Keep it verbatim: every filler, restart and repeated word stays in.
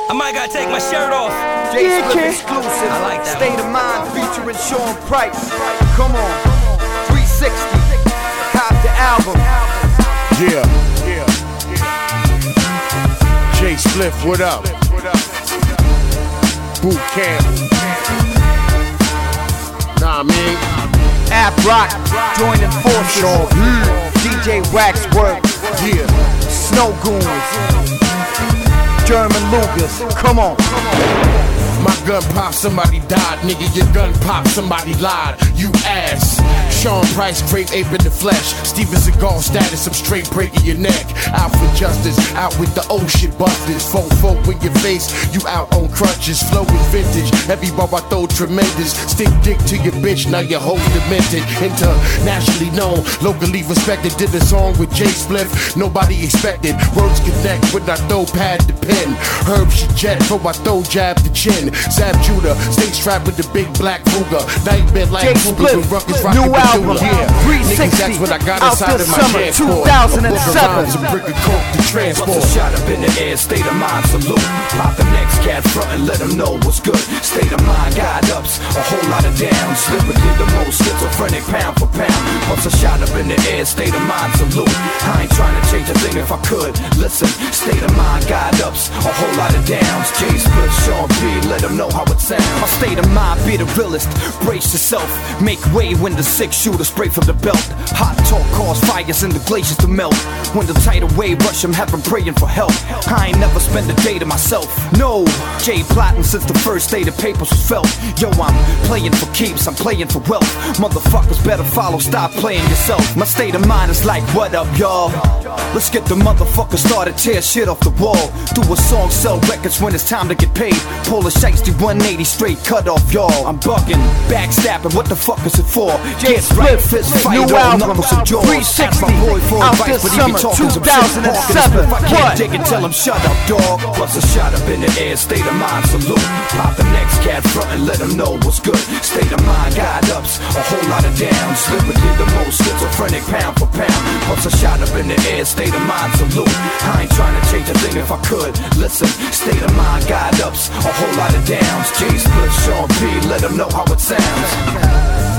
I might gotta take my shirt off. J-Split exclusive. I like that. State of Mind featuring Sean Price. Come on. three sixty. Cop the album. Yeah. Yeah. J-Split, what up? Boot camp. Nah, man. App Rock. Joining forces. Sean P. D J Waxwork. Yeah. Snow Goons. German Lucas, come on. My gun pop, somebody died. Nigga, your gun pop, somebody lied. You ass. Sean Price, great ape in the flesh. Steven Seagal status, I'm straight breaking your neck. Out for justice, out with the old shit busters. Folk, folk in your face, you out on crutches. Flow is vintage, every bar I throw tremendous. Stick dick to your bitch, now your whole demented. Internationally known, locally respected. Did a song with J-Split, nobody expected. Words connect when I throw pad the pen. Herb shit jet, before I throw jab the chin. Zab Judah, stay strapped with the big black Ruger. Nightmare like J-Split, new album, yeah. three sixty, Niggas, that's what I got out inside this of my summer, transport. two thousand seven. A brick of coke to transport. Bust a shot up in the air, state of mind salute. Pop the next cat front and let them know what's good. State of mind, guide ups, a whole lot of downs. Lyrically the most schizophrenic pound for pound. Bust a shot up in the air, state of mind salute. I ain't trying to change a thing if I could. Listen, state of mind, guide ups, a whole lot of downs. J-Split, Sean P, let them know how it sounds. My state of mind be the realest. Brace yourself, make way when the six shooter spray from the belt. Hot talk cause fires in the glaciers to melt. When the tidal wave rush, I'm heaven praying for help. I ain't never spent a day to myself. No, J plotting since the first day the papers was felt. Yo, I'm playing for keeps, I'm playing for wealth. Motherfuckers better follow, stop playing yourself. My state of mind is like, what up, y'all? Let's get the motherfuckers started, tear shit off the wall. Do a song, sell records when it's time to get paid. Pull a shiesty one eighty straight cut off, y'all. I'm bugging, backstabbing, what the fuck is it for? Get right, fist fight, new all album, knuckles and jaws. three sixty, Ask my boy for out advice, this but he summer, be talking some two thousand seven. shit. If I can't What? dig it, tell him shut up, dog. Bust a shot up in the air, state of mind salute. Pop the next cat front and let them know what's good. State of mind, guide ups, a whole lot of downs. Lyrically the most schizophrenic pound for pound. Bust a shot up in the air, state of mind salute. I ain't trying to change a thing if I could. Listen, state of mind, guide ups, a whole lot of downs. J-Split, Sean P, let them know how it sounds.